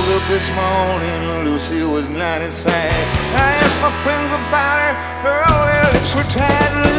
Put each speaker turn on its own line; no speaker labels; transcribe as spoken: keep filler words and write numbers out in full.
up this morning, Lucy was not inside. I asked my friends about her, her, their lips were tied.